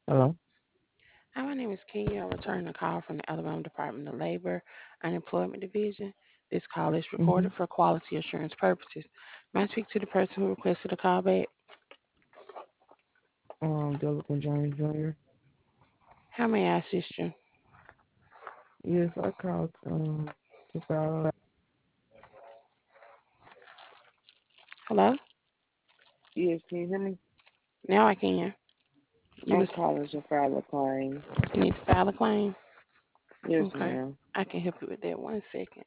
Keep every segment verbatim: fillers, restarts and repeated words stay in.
Hello. Hi, my name is Kenya. I'm returning a call from the Alabama Department of Labor Unemployment Division. This call is Mm-hmm. recorded for quality assurance purposes. May I speak to the person who requested a call back? Um, Delicate James Junior How may I assist you? Yes, I called um to file. Hello? Yes, can you hear me? Now I can. You I'm was calling to file a claim. you need to file a claim? Yes, Okay. ma'am. I can help you with that. One second.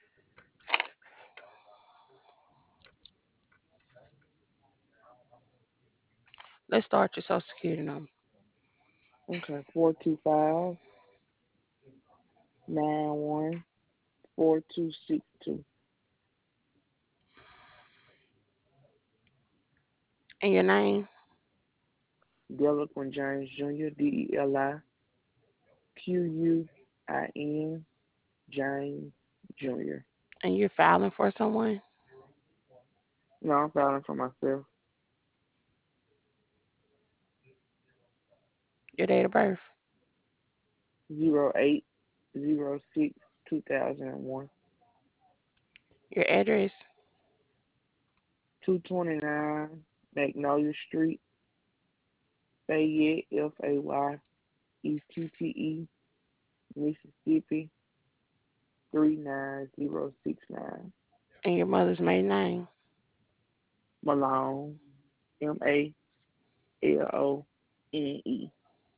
Let's start your social security number Okay, four two five nine one four two six two. and your name Delicate James Junior D E L I Q U I N James Junior and you're filing for someone, No, I'm filing for myself. your date of birth, Zero eight zero six two thousand and one. your address, Two twenty nine Magnolia Street, Fayette, F A Y E T T E, Mississippi, three nine zero six nine. and your mother's maiden name. Malone, M A L O N E.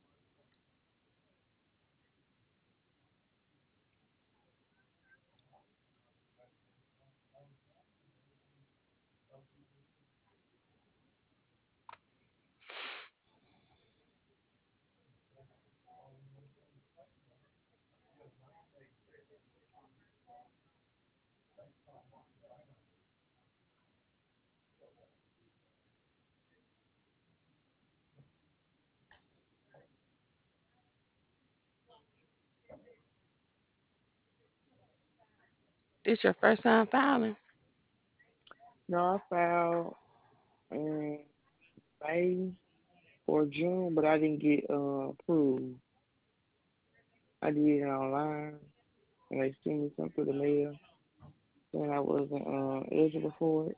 This your first time filing? No, I filed in May or June, but I didn't get uh, approved. I did it online, and they sent me something through the mail saying I wasn't uh, eligible for it.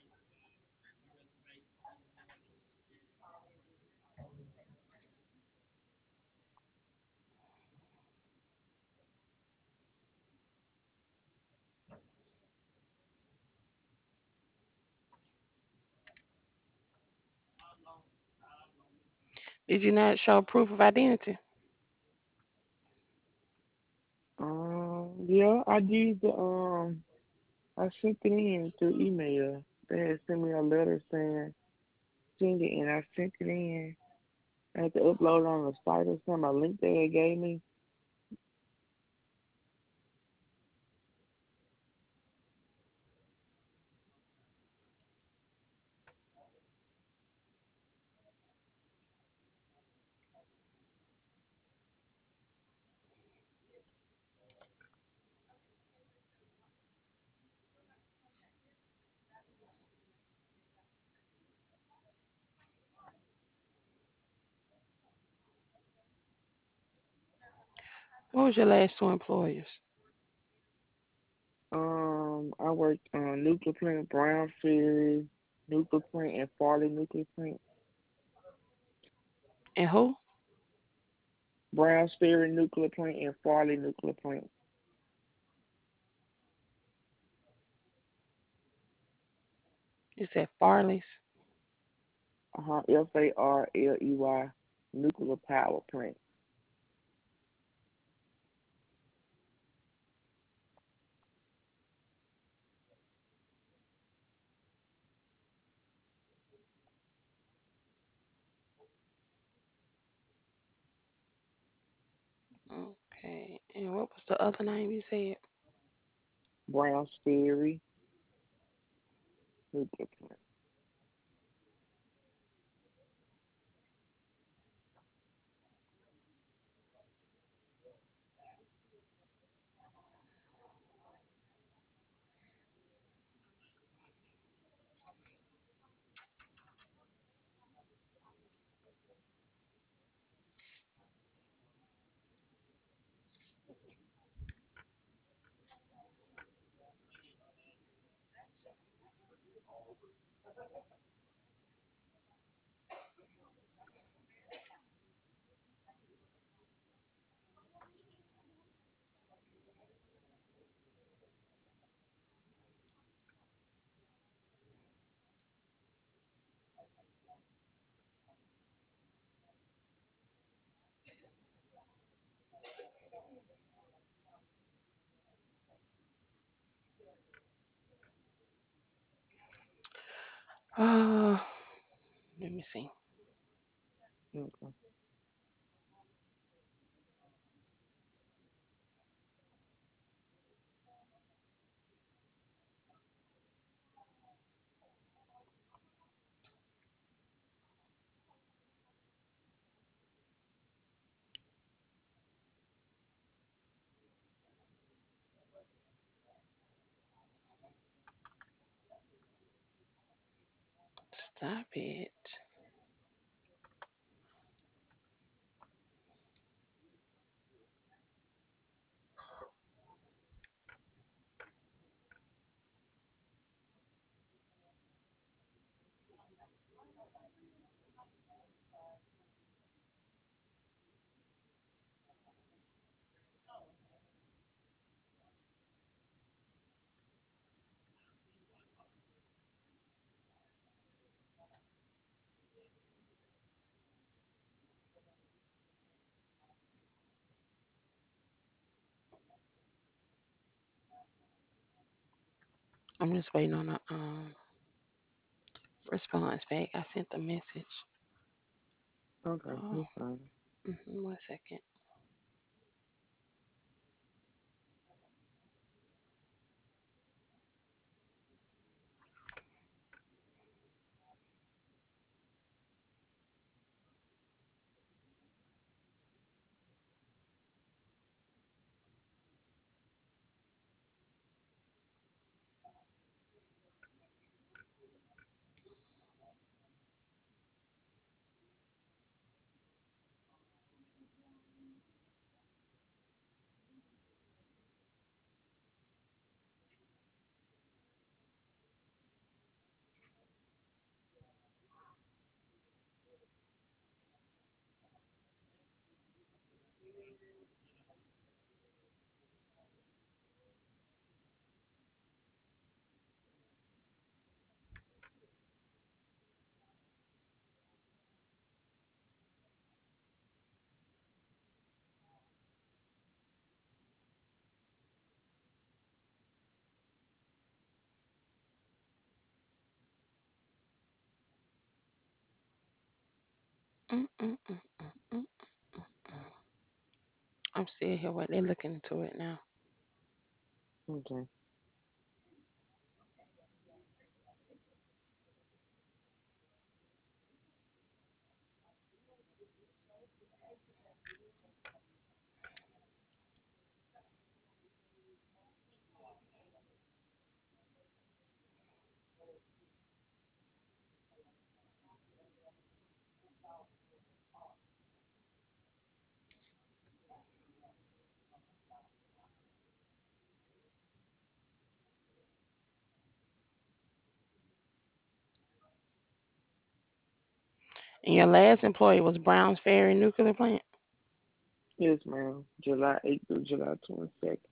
Did you not show proof of identity? Um, yeah, I did the um, I sent it in through email. They had sent me a letter saying send it, and I sent it in. I had to upload it on the site or something. A link that they gave me. What was your last two employers? Um, I worked on nuclear plant, Brown Ferry nuclear plant, and Farley nuclear plant. And who? Browns Ferry nuclear plant and Farley nuclear plant. You said Farley's. Uh huh. F A R L E Y nuclear power plant. Okay. And what was the other name you said? Browns Ferry nuclear plant. Uh, let me see. Okay. Stop it. I'm just waiting on a um response back. I sent the message. Okay. Oh, That's fine. mhm, one second. Mm, mm, mm, mm, mm. I'm still here. What they're looking into it now. Okay. And your last employee was Browns Ferry Nuclear Plant. Yes, ma'am. July eighth through July twenty-second.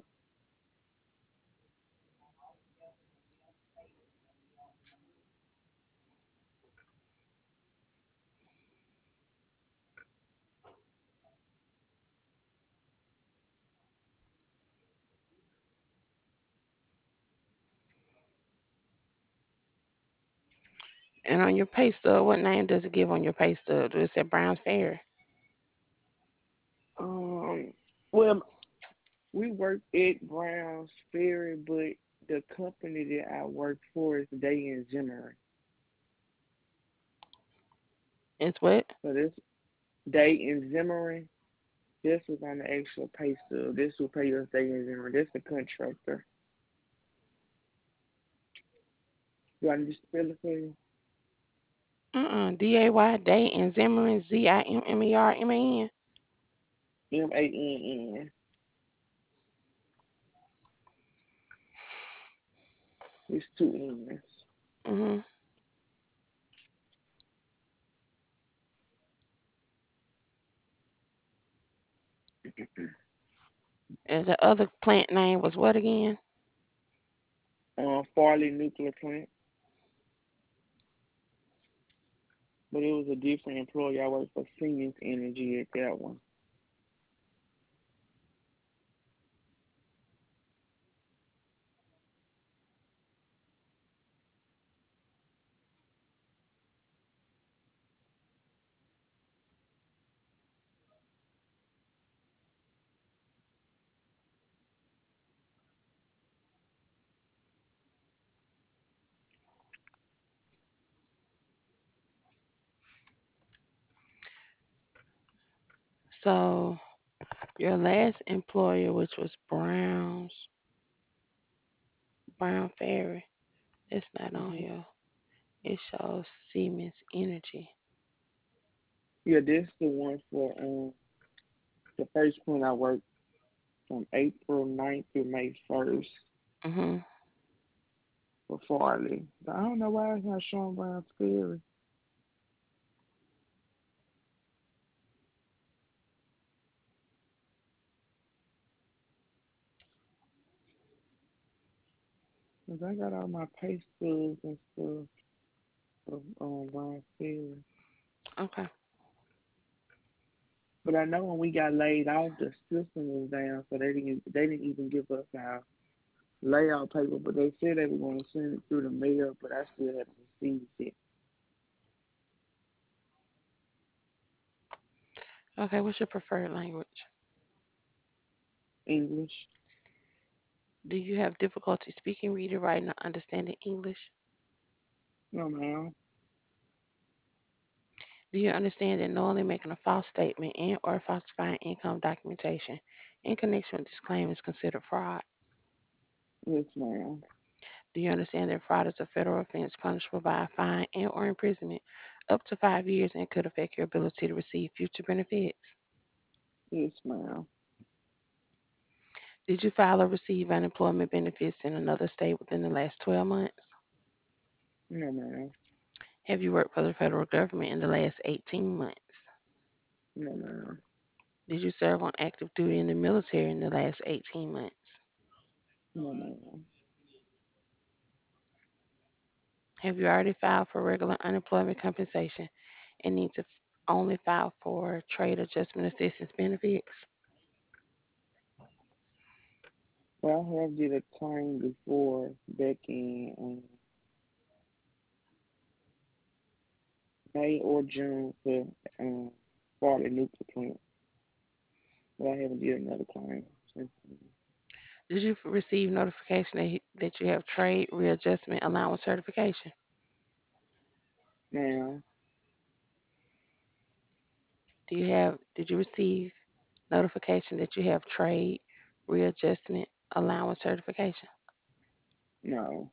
And on your pay stub, what name does it give on your pay stub? Does it say Browns Ferry? Um, well, we work at Brown's Ferry, but the company that I work for is Day and Zimmer. It's what? So this Day and Zimmer, this was on the actual pay stub. This will pay us Day and Zimmer. This the contractor. Do I need to spell it for you? Uh-uh. D A Y Day and Zimmerman Z I M M E R M A N. M A N N. It's two N's. Mm-hmm. And the other plant name was what again? Uh, Farley Nuclear Plant, but it was a different employee. I worked for Siemens Energy at that one. So your last employer, which was Brown's Brown Ferry, it's not on hmm here. It shows Siemens Energy. Yeah, this the one for um the first plant I worked from April ninth to May first Mhm. for Farley. But I don't know why it's not showing Brown Ferry. Cause I got all my pay stubs and stuff of um Brown Ferry. Okay. But I know when we got laid off, the system was down, so they didn't they didn't even give us our layout paper. But they said they were going to send it through the mail, but I still haven't received it. Okay. What's your preferred language? English? Do you have difficulty speaking, reading, writing, or understanding English? No, ma'am. Do you understand that knowingly making a false statement and or falsifying income documentation in connection with this claim is considered fraud? Yes, ma'am. Do you understand that fraud is a federal offense punishable by a fine and or imprisonment up to five years and could affect your ability to receive future benefits? Yes, ma'am. Did you file or receive unemployment benefits in another state within the last twelve months? No, ma'am. Have you worked for the federal government in the last eighteen months? No, ma'am. Did you serve on active duty in the military in the last eighteen months? No, ma'am. Have you already filed for regular unemployment compensation and need to f- only file for trade adjustment assistance benefits? Well, I have did a claim before back in um, May or June for um, Farley Nuclear Plant, but I haven't did another claim since then. Did you f- receive notification that, you- that you have trade readjustment allowance certification? Now, Do you have did you receive notification that you have trade readjustment allowance certification? no.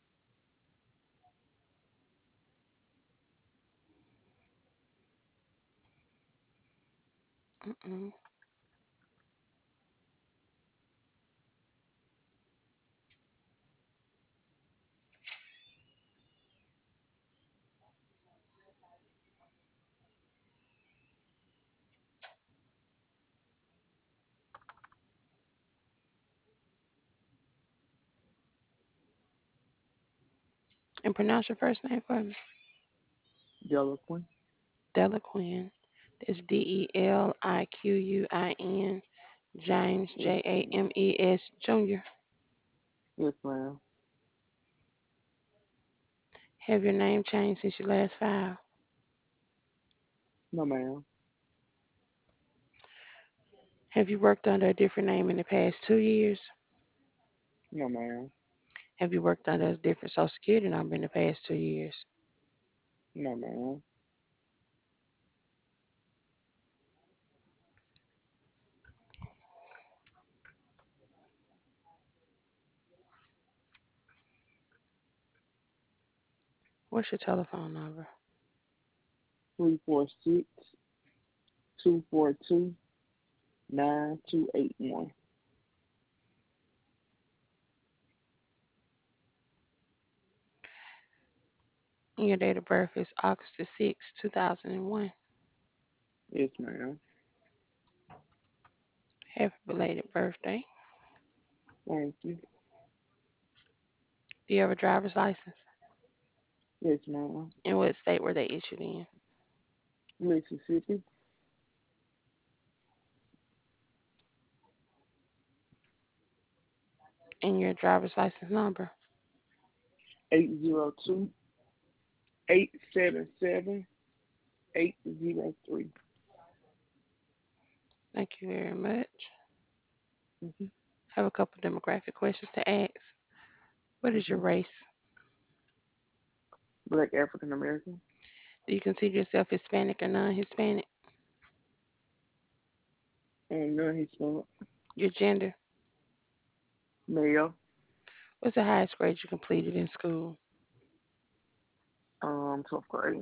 Mm-mm. And pronounce your first name for me. Delaquin? Delaquin. That's D E L I Q U I N. James Yes, J A ma'am. M E S Junior. Yes, ma'am. Have your name changed since you last filed? No, ma'am. Have you worked under a different name in the past two years? No, ma'am. Have you worked under a different social security number in the past two years? No, ma'am. What's your telephone number? Three four six two four two nine two eight one. And your date of birth is August the sixth, two thousand one. Yes, ma'am. Happy belated birthday. Thank you. Do you have a driver's license? Yes, ma'am. In what state were they issued in? Mississippi, And your driver's license number? eight zero two, eight seven seven, eight zero three. Thank you very much. Mm-hmm. I have a couple demographic questions to ask. What is Mm-hmm. your race? Black African American. Do you consider yourself Hispanic or non-Hispanic? And none Hispanic. Your gender? Male. What's the highest grade you completed in school? Um, twelfth grade.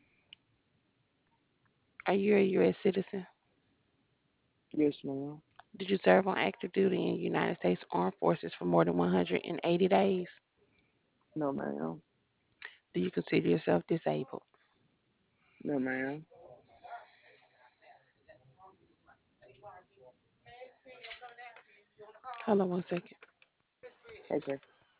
Are you a U S citizen? Yes, ma'am. Did you serve on active duty in the United States Armed Forces for more than one hundred eighty days? No, ma'am. Do you consider yourself disabled? No, ma'am. Hold on one second. Okay.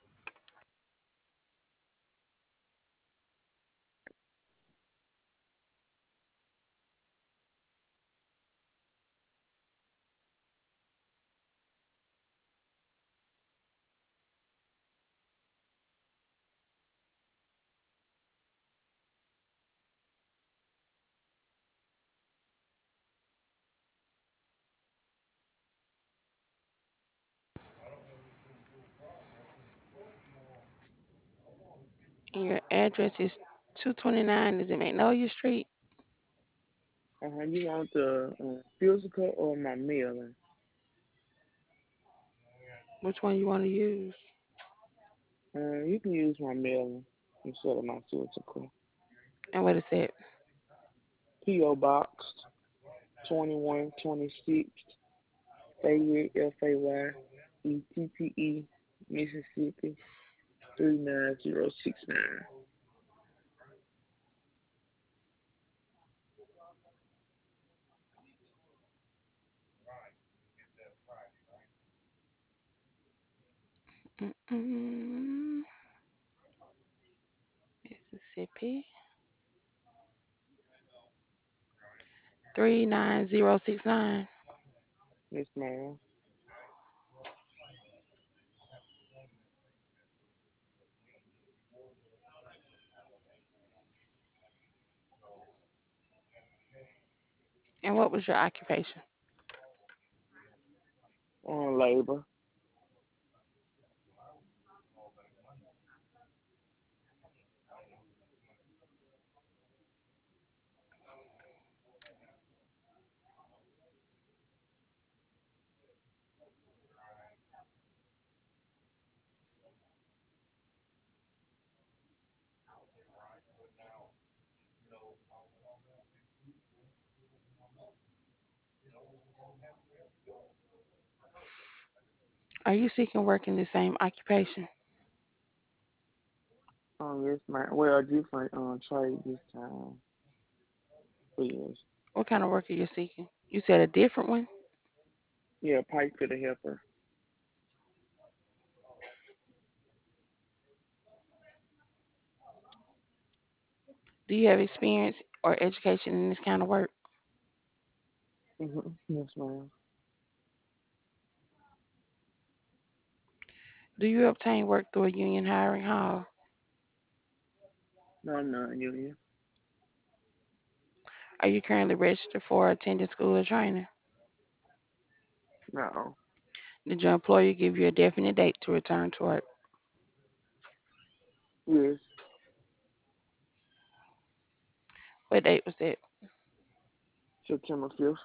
And your address is two twenty-nine, is it Magnolia Street? Uh-huh. You want the uh, physical or my mailing? Which one you want to use? Uh, you can use my mailing instead of my physical. And what is it? P O Box twenty-one twenty-six, Fayette, F A Y E T T E, Mississippi three nine zero six nine. Mm-mm. Mississippi three nine zero six nine. Yes, ma'am. And what was your occupation? On labor. Are you seeking work in the same occupation? Um, yes, ma'am. Well, a different um trade this time. But yes. What kind of work are you seeking? You said a different one? Yeah, pipe fitter helper. Do you have experience or education in this kind of work? Mm-hmm. Yes, ma'am. Do you obtain work through a union hiring hall? No, I'm not union. Are you currently registered for attending school or training? No. Did your employer give you a definite date to return to work? Yes. What date was that? September fifth.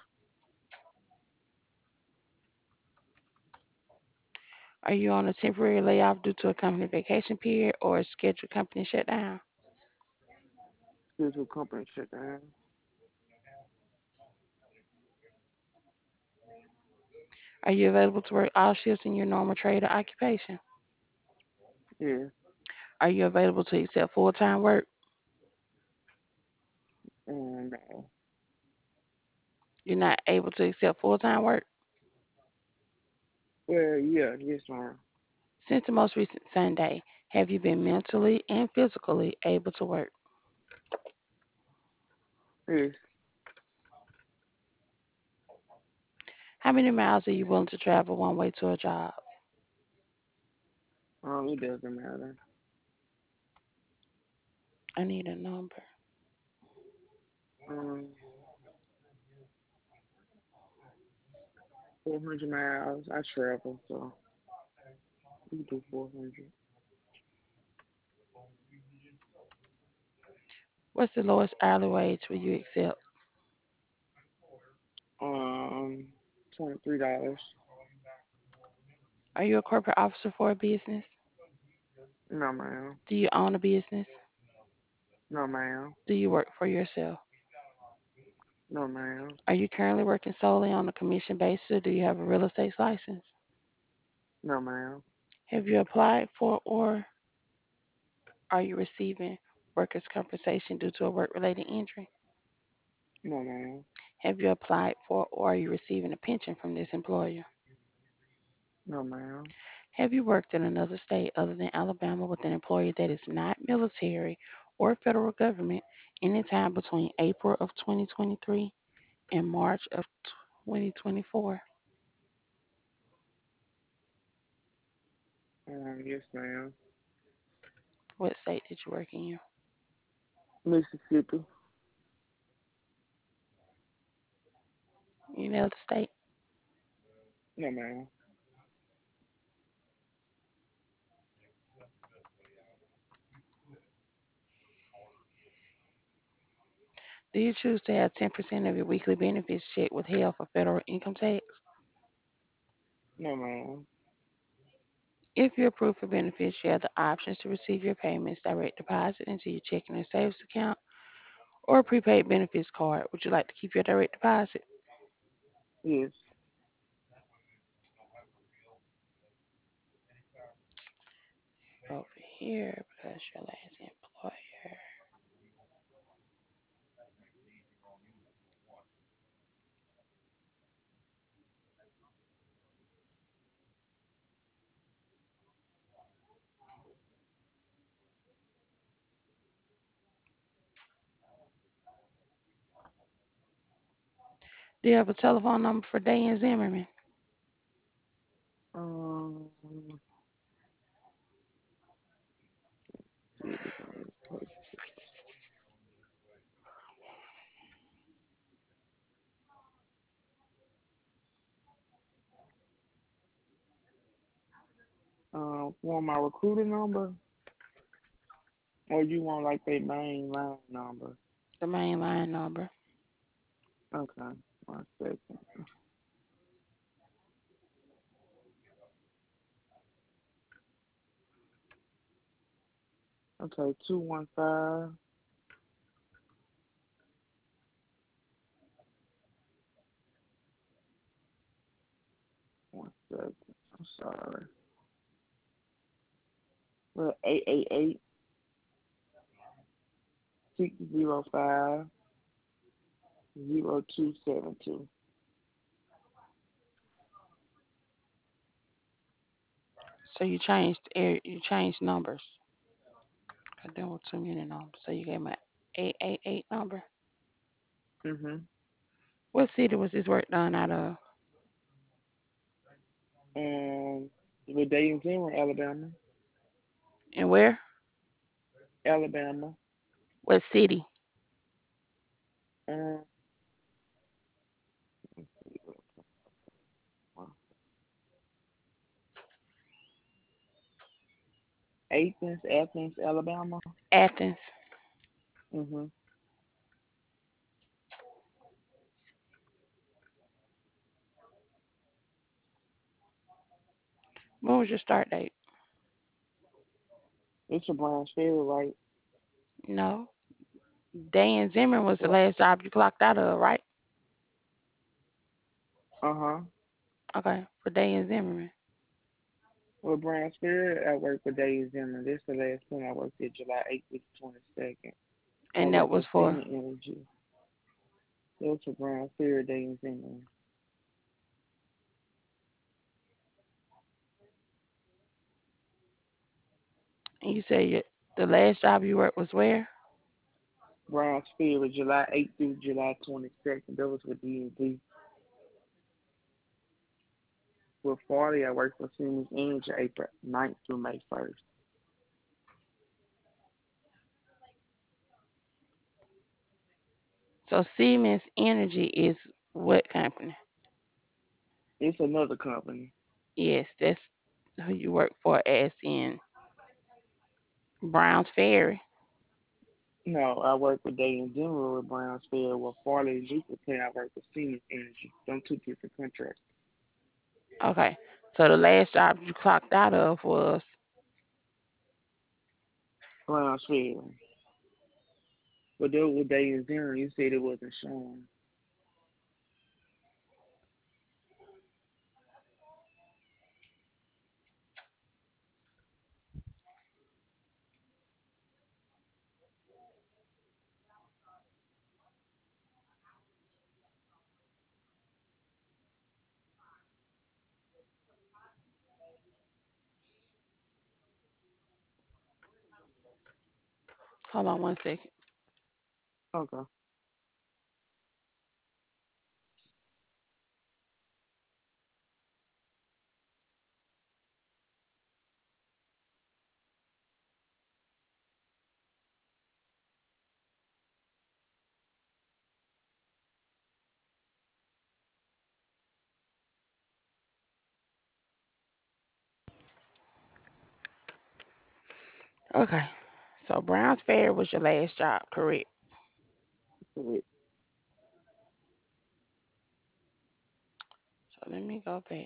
Are you on a temporary layoff due to a company vacation period or a scheduled company shutdown? Physical company shut down. Are you available to work all shifts in your normal trade or occupation? Yes. Are you available to accept full-time work? Um, no. You're not able to accept full-time work? Well, yeah, yes, ma'am. Since the most recent Sunday, have you been mentally and physically able to work? Yes. How many miles are you willing to travel one way to a job? Um, it doesn't matter. I need a number. Um, four hundred miles. I travel, so we do four hundred. What's the lowest hourly wage will you accept? Um, twenty-three dollars. Are you a corporate officer for a business? No, ma'am. Do you own a business? No, ma'am. Do you work for yourself? No, ma'am. Are you currently working solely on a commission basis or do you have a real estate license? No, ma'am. Have you applied for or are you receiving workers' compensation due to a work related injury? No, ma'am. Have you applied for or are you receiving a pension from this employer? No, ma'am. Have you worked in another state other than Alabama with an employer that is not military or federal government any time between April of twenty twenty-three and March of twenty twenty-four? Um, yes, ma'am. What state did you work in? Mississippi. You know the state? No, ma'am. Do you choose to have ten percent of your weekly benefits checked withheld for federal income tax? No, ma'am. If you approve for benefits, you have the options to receive your payments direct deposit into your checking or savings account or a prepaid benefits card. Would you like to keep your direct deposit? Yes. Over here because your last employer. Do you have a telephone number for Dan Zimmerman? Um, see if it's on this page. Um, want my recruiter number, or you want like their main line number? The main line number. Okay, one second. Okay, two one five. One second. I'm sorry. Well, eight eight eight six zero five zero two seven two. So you changed ar- you changed numbers. 'Cause there were too many numbers. So you gave me eight eight eight number. Mhm. What city was this work done out of? And with Dayton Zimmer, Alabama. And where? Alabama. What city? Um, Athens, Athens, Alabama. Athens. Mhm. When was your start date? It's a Brown Ferry, right? No. Dan Zimmerman was the What? last job you clocked out of, right? Uh huh. Okay. For Dan Zimmerman. With Brown Ferry, I worked for Dayton Zimmer. This the last one I worked at July eighth to twenty second. I And that worked was for for Senior Energy. It was for Brown Ferry, Dayton Zimmer. You say you, the last job you worked was where? Brownsville, July eighth through July twenty-second. That was with D and D. With Farley, I worked for Siemens Energy April ninth through May first. So Siemens Energy is what company? It's another company. Yes, that's who you work for as in Browns Ferry. No, I work with Day and General with Brownsville. With Farley and Jupiter, I work with Siemens Energy. Them two different contracts. Okay. So the last job you clocked out of was Brownsville. But there with Day and General, you said it wasn't showing. hold on one second. Okay. Okay. So Browns Ferry was your last job, correct? Correct. So let me go back.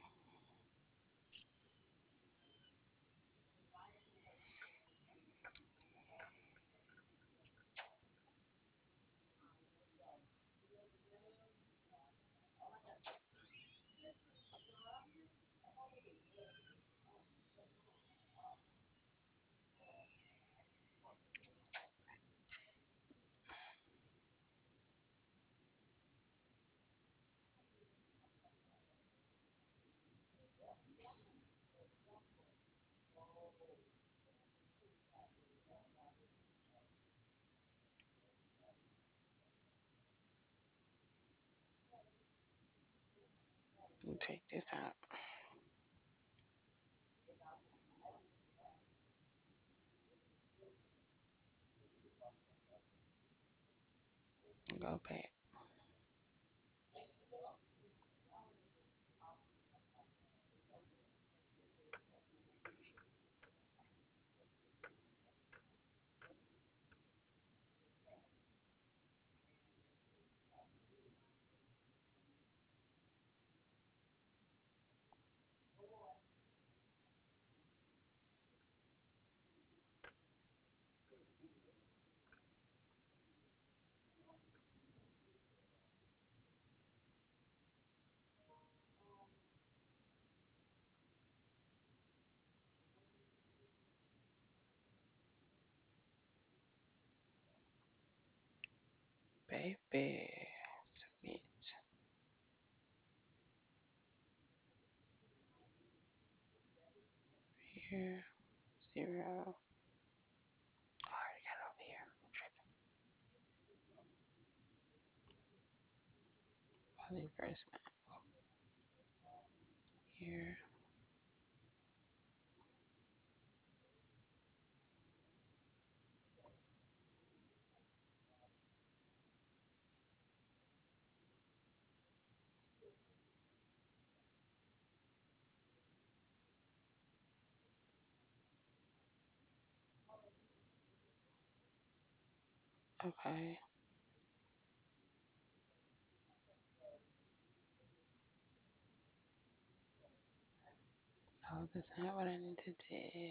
Let me take this out and go back. Baby. Submit. Here. Zero. I already got it over here. I'm tripping. Poly resume. Here. Okay. No, that's not what I need to do.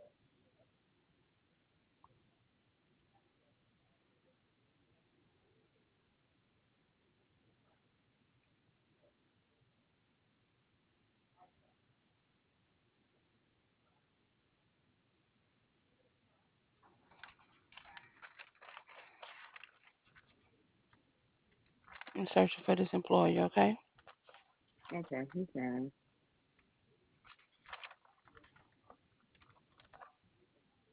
I'm searching for this employee, okay? Okay. Okay.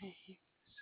Okay.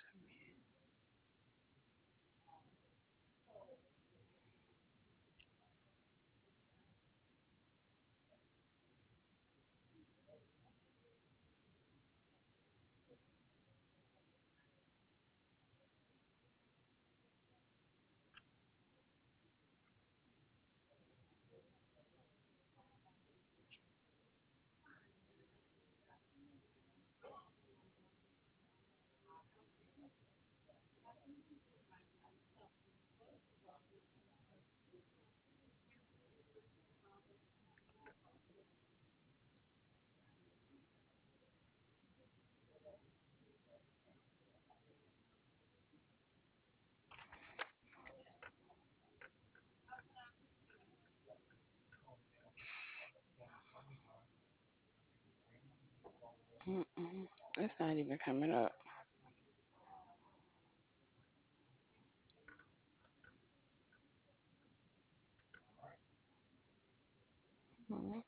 Mm-mm. It's not even coming up. Mm-mm.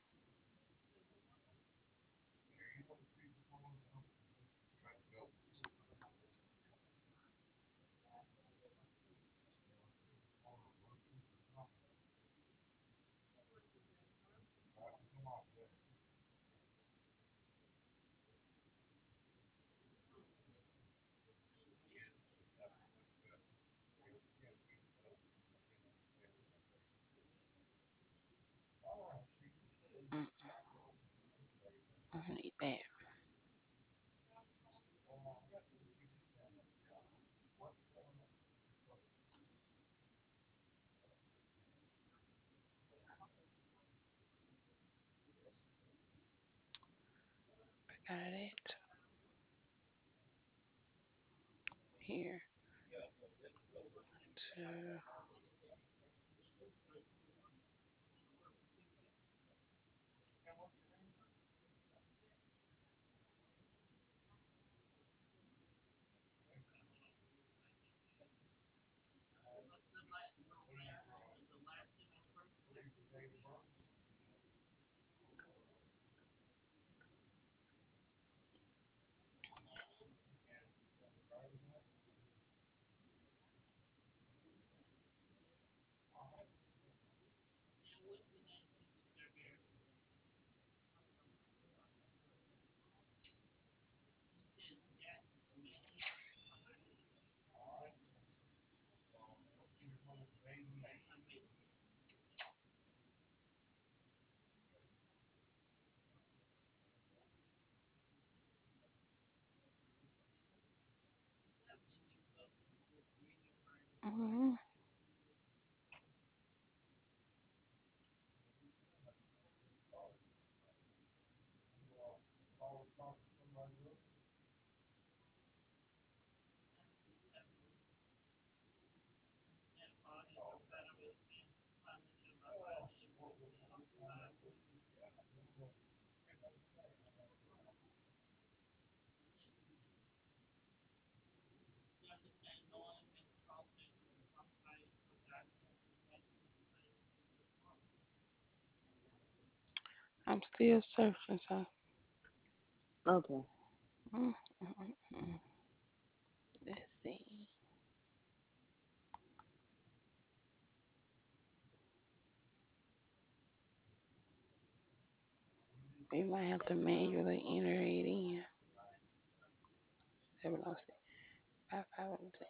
Mm. I need that. Got it here. To, mm. I'm still searching, so Okay. mm, mm, mm, mm. Let's see. We might have to manually enter it in. seven oh six, five five oh six.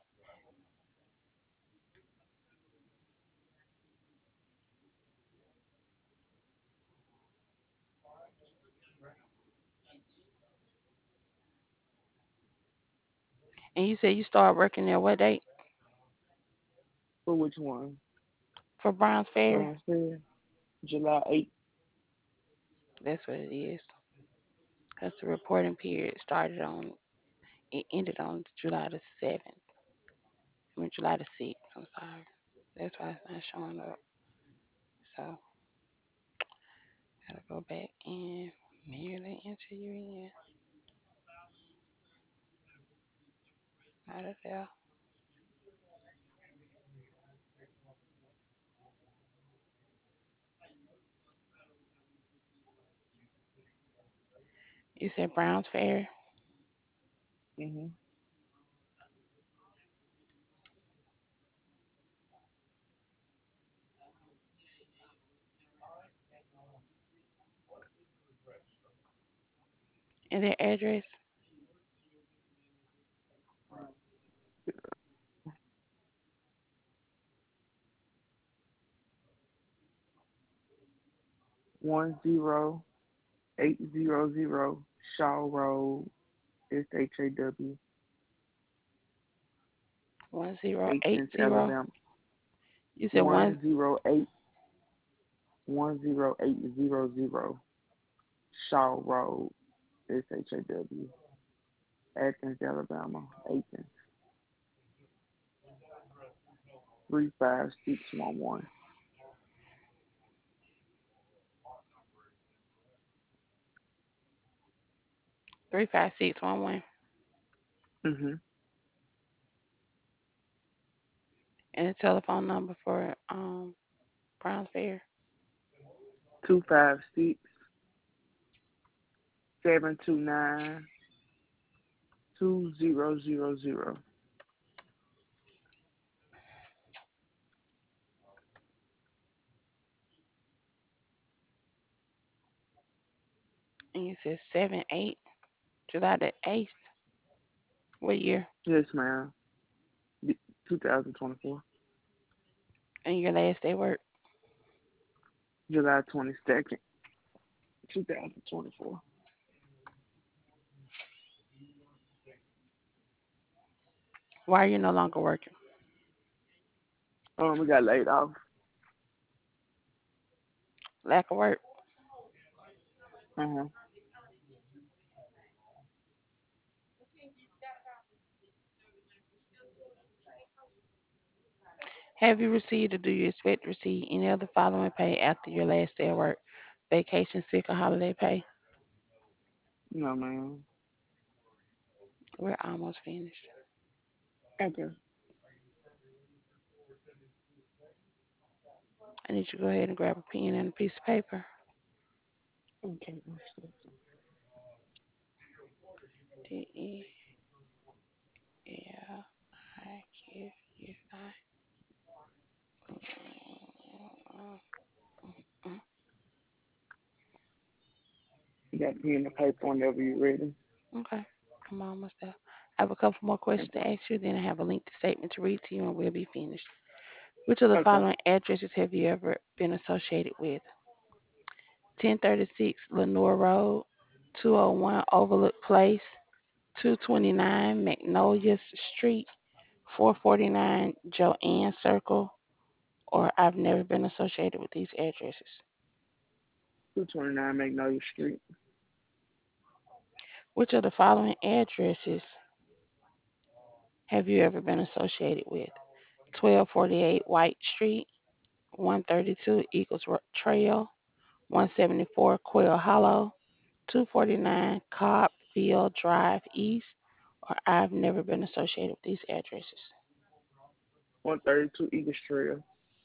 And you said you started working there what date? For which one? For Browns Ferry? Brown Fair, July eighth. That's what it is. Because the reporting period started on, it ended on July the seventh. I mean, July the sixth. I'm sorry. That's why it's not showing up. So, gotta go back and manually enter you in. Out of there. You said Browns Ferry? Mhm. And their address? One zero eight zero zero Shaw Road, S H A W, One zero eight Athens, zero. Alabama. You said one. One zero eight one zero eight zero zero Shaw Road, S H A W, Athens, Alabama. Athens. Three five six one one. Three five six one one. Mhm. And a telephone number for um Browns Fair. Two five six seven two nine two zero zero zero. And you said seven eight. July the eighth. What year? Yes, ma'am. Two thousand twenty four. And your last day work. July twenty second, two thousand twenty four. Why are you no longer working? Um, we got laid off. Lack of work. Uh huh. Have you received or do you expect to receive any of the following pay after your last day of work? Vacation, sick, or holiday pay? No, ma'am. We're almost finished. Okay. I need you to go ahead and grab a pen and a piece of paper. Okay. D E L I Q U I. You got pen and paper whenever you're ready. Okay, I'm almost there. I have a couple more questions Okay. to ask you, then I have a lengthy statement to read to you, and we'll be finished. Which of the Okay. following addresses have you ever been associated with? ten thirty-six Lenore Road, two oh one Overlook Place, two twenty-nine Magnolia Street, four forty-nine Joanne Circle, or I've never been associated with these addresses. two twenty-nine Magnolia Street. Which of the following addresses have you ever been associated with? twelve forty-eight White Street, one thirty-two Eagles Trail, one seventy-four Quail Hollow, two forty-nine Cobbville Drive East, or I've never been associated with these addresses. one thirty-two Eagles Trail.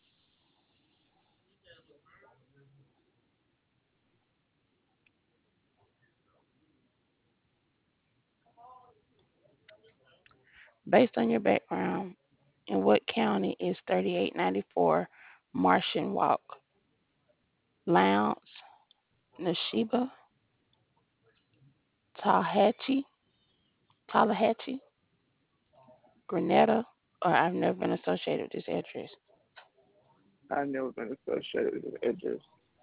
Based on your background, in what county is thirty-eight ninety-four Martian Walk? Lowndes, Neshoba, Tallahatchie, Tallahatchie, Grenada, or I've never been associated with this address. I've never been associated with the address.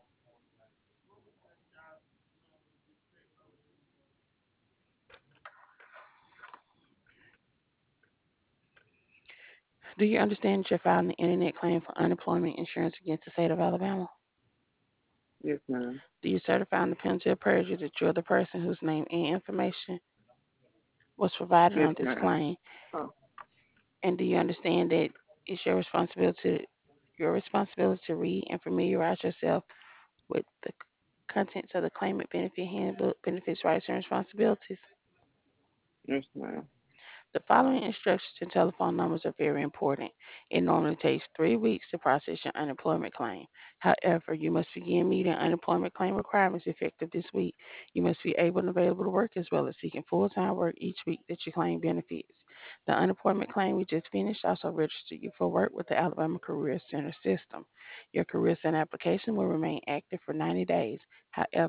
Do you understand that you're filing an internet claim for unemployment insurance against the state of Alabama? Yes, ma'am. Do you certify under penalty of perjury that you're the person whose name and information was provided Yes, on this ma'am. claim? Oh, And do you understand that it's your responsibility your responsibility to read and familiarize yourself with the contents of the claimant benefit handbook, benefits, rights, and responsibilities? yes, ma'am. The following instructions and telephone numbers are very important. It normally takes three weeks to process your unemployment claim. However, you must begin meeting unemployment claim requirements effective this week. You must be able and available to work as well as seeking full-time work each week that you claim benefits. The unemployment claim we just finished also registered you for work with the Alabama Career Center system. Your Career Center application will remain active for ninety days. However,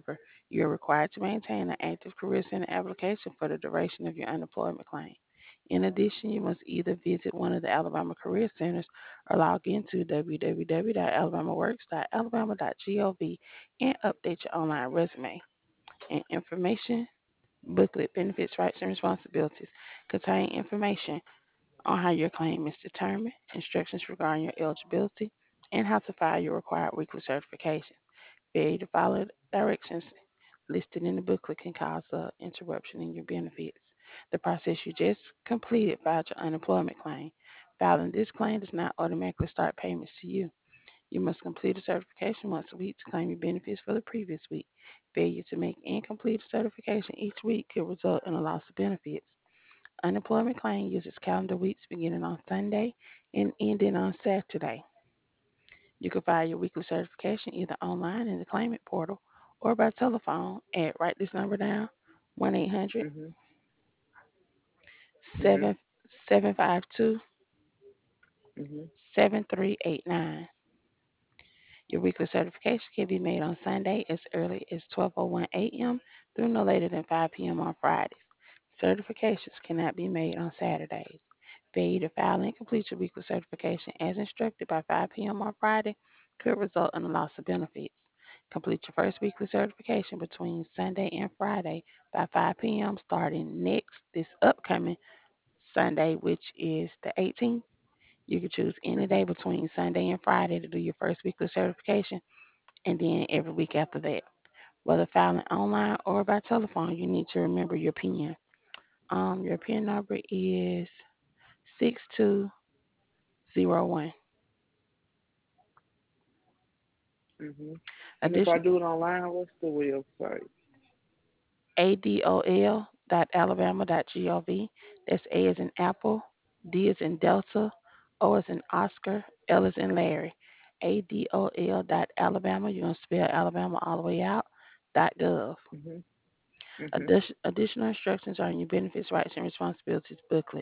You are required to maintain an active Career Center application for the duration of your unemployment claim. In addition, you must either visit one of the Alabama Career Centers or log into w w w dot alabama works dot alabama dot gov and update your online resume. And information booklet, benefits, rights, and responsibilities contain information on how your claim is determined, instructions regarding your eligibility, and how to file your required weekly certification. Failure to follow directions listed in the booklet can cause an interruption in your benefits. The process you just completed filed your unemployment claim. Filing this claim does not automatically start payments to you. You must complete a certification once a week to claim your benefits for the previous week. Failure to make and complete a certification each week could result in a loss of benefits. Unemployment claim uses calendar weeks beginning on Sunday and ending on Saturday. You can file your weekly certification either online in the claimant portal or by telephone at, write this number down, one eight hundred Mhm. Mhm. seven seven five two Mhm. seven three eight nine. Your weekly certification can be made on Sunday as early as twelve oh one a m through no later than five p m on Fridays. Certifications cannot be made on Saturdays. Failure to file and complete your weekly certification as instructed by five p m on Friday could result in a loss of benefits. Complete your first weekly certification between Sunday and Friday by five p m starting next this upcoming Sunday, which is the eighteenth. You can choose any Mhm. day between Sunday and Friday to do your first weekly certification, and then every week after that. Whether filing online or by telephone, you need to remember your PIN. Um, your PIN number is six two zero one. Mhm. And if I Addition, do it online, what's the website? adol dot alabama dot gov. That's A as in Apple, D as in Delta, O as in Oscar, L as in Larry. adol dot alabama. You're going to spell Alabama all the way out, dot gov. Mhm. Mhm. Addition, additional instructions are in your benefits, rights, and responsibilities booklet.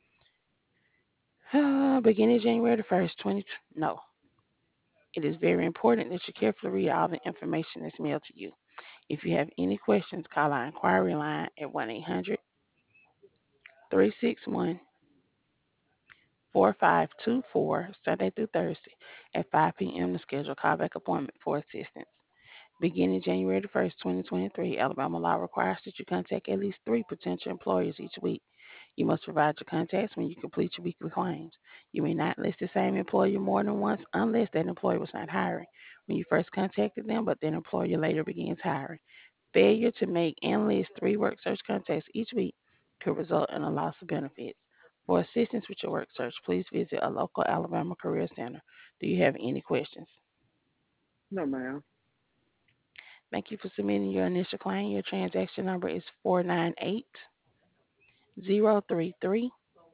Beginning January the first, twenty. No, it is very important that you carefully read all the information that's mailed to you. If you have any questions, call our inquiry line at one eight hundred three six one four five two four Sunday through Thursday at five p m to schedule a callback appointment for assistance. Beginning January the first, twenty twenty-three, Alabama law requires that you contact at least three potential employers each week. You must provide your contacts when you complete your weekly claims. You may not list the same employer more than once unless that employer was not hiring when you first contacted them, but that employer later begins hiring. Failure to make and list three work search contacts each week could result in a loss of benefits. For assistance with your work search, please visit a local Alabama Career Center. Do you have any questions? No, ma'am. Thank you for submitting your initial claim. Your transaction number is four nine eight zero three three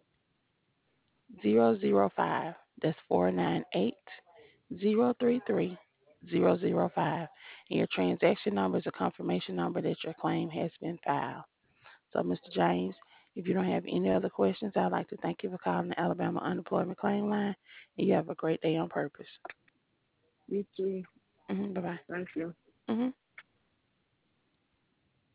zero zero five. That's four nine eight zero three three zero zero five. And your transaction number is a confirmation number that your claim has been filed. So, Mister James, if you don't have any other questions, I'd like to thank you for calling the Alabama Unemployment Claim Line. And you have a great day on purpose. You too. Hmm. Bye bye. Thank you. Hmm.